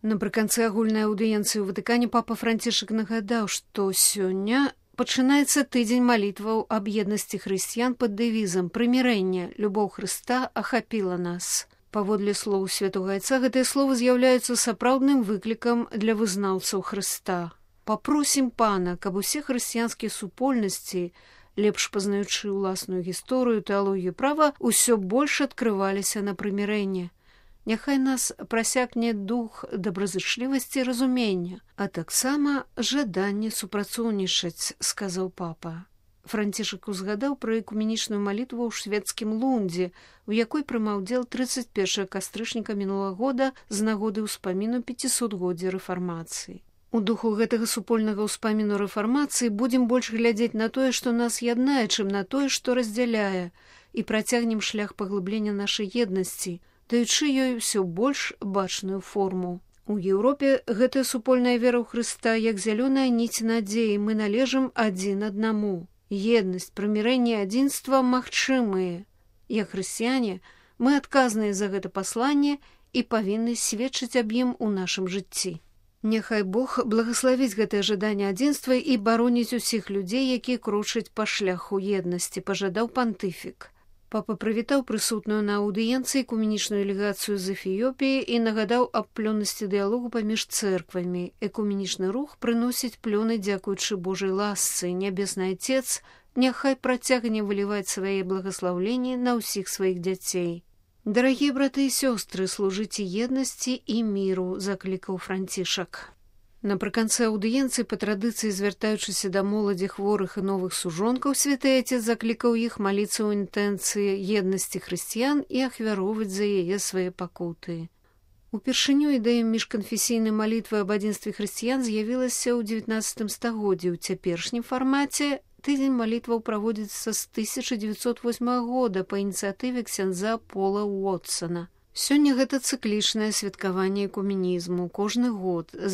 Напрыканцы агульнай аўдыенцыі ў Ватыкане папа Францішак нагадаў, што сёння пачынаецца тыдзень малітваў аб еднасці хрысціян пад дэвізам «Прымірэнне, любоў Хрыста ахапіла нас». Паводле слоў святога айца, гэтыя словы з'яўляюцца сапраўдным выклікам для вызнаўцаў Хрыста. Папросім Пана, каб усе хрысціянскія супольнасці, лепш пазнаючы ўласную гісторыю, тэалогію права, усё больш адкрываліся на прымірэнне. Няхай нас прасякне дух добразычлівасці і разумення, а таксама жаданне супрацоўнічаць, сказаў папа. Францішак узгадаў пра экуменічную малітву ў шведскім Лундзе, у якой прымаў удзел 31 кастрычніка мінулага года з нагоды ўспаміну 500годдзя рэфармацыі. У духу гэтага супольнага ўспаміну рэфармацыі будзем больш глядзець на тое, што нас яднае, чым на тое, што раздзяляе, і працягнем шлях паглыблення нашай еднасці, даючы ёй усё больш бачную форму. У Еўропе гэтая супольная вера ў Хрыста, як зялёная ніць надзеі, мы належым адзін аднаму. Еднасць, прымірэнне, адзінства магчымыя. Як хрысціяне, мы адказныя за гэта пасланне і павінны сведчыць аб ім у нашым жыцці. Няхай Бог благаславіць гэтае жаданне адзінства і бароніць усіх людзей, якія крочаць па шляху еднасці, пажадаў пантыфік. Папа прывітаў прысутную на аўдыенцыі экуменічную легацыю з Эфіёпіі і нагадаў аб плённасці дыялогу паміж цэрквамі. Экуменічны рух прыносіць плёны дзякуючы Божай ласцы. Нябесны Отец няхай працягне выліваць свае благаслаўленні на ўсіх сваіх дзяцей. Дарагія браты і сёстры, служыце еднасці і міру, заклікаў Францішак. Напрыканцы аўдыенцыі, па традыцыі звяртаючыся да моладзі хворых і новых сужонкаў, святы Отец заклікаў іх маліцца ў інтэнцыі еднасці хрысціян і ахвяроўваць за яе свае пакуты. Упершыню ідэя міжканфесійнай малітвы аб адзінстве хрысціян з'явілася ў 19 стагоддзі. У цяперашнім фармаце тыдзень малітваў праводзіцца з 1908 года па ініцыятыве ксяндза Пола Уотсона. Сёння гэта цыклічнае святкаванне экуменізму. Кожны год з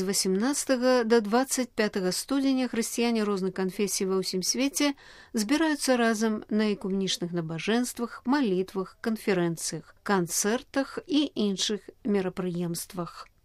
18 да 25 студзеня хрысціяне розных канфесій ва ўсім свеце збіраюцца разам на экуменічных набажэнствах, малітвах, канферэнцыях, канцэртах і іншых мерапрыемствах.